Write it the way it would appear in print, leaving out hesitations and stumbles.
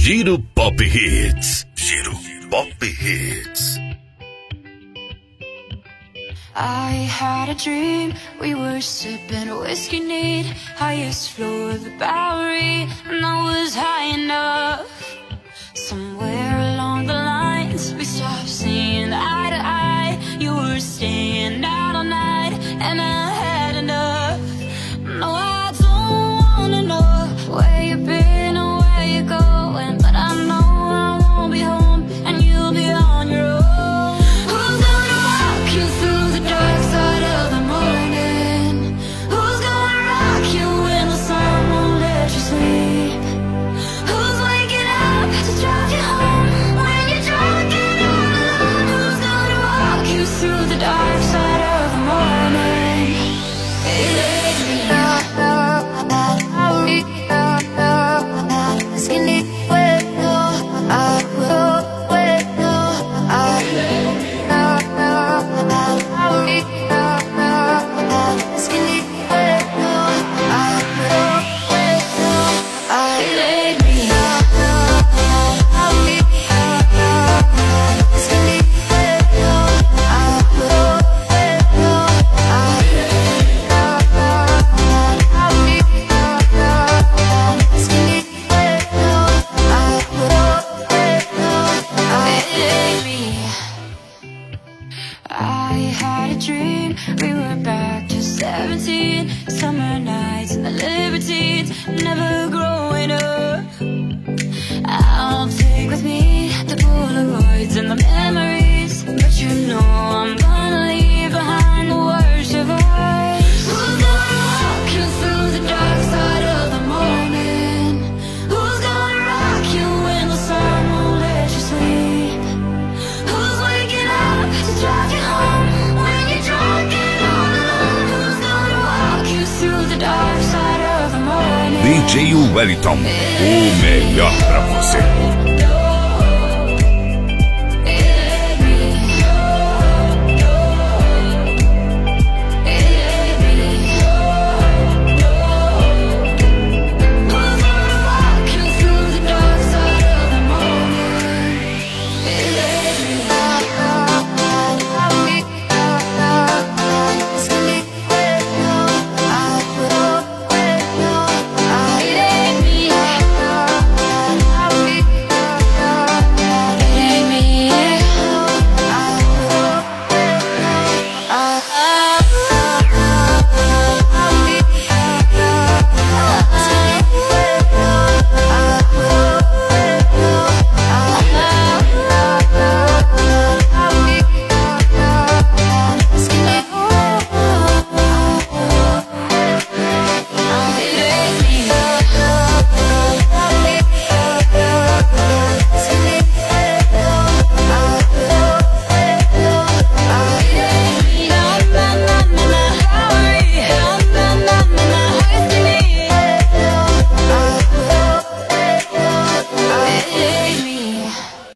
Giro Pop Hits. Giro Pop Hits. I had a dream, we were sipping whiskey neat, highest floor of the Bowery, and I was high enough. Somewhere along the lines, we stopped seeing eye to eye. You were staying out all night, and I had enough. No, I don't wanna know where you've been or where you're going, but I know I won't be home, and you'll be on your own. Who's gonna walk you through the dark side of the morning? Who's gonna rock you when the sun won't let you sleep? Who's waking up to drive you home when you're drunk and all alone? Who's gonna walk you through the dark side of the morning? I had a dream, we were back to 17, summer nights and the libertines, never growing up. I'll take with me the Polaroids and the memories, but you know I'm gonna leave behind the worst of us. Who's gonna walk you through the dark side of the morning? Who's gonna rock you when the sun won't let you sleep? Who's waking up to drive you home when you're drunk and all alone? Who's gonna walk you through the dark side of the morning? DJ Wellington, o melhor pra você.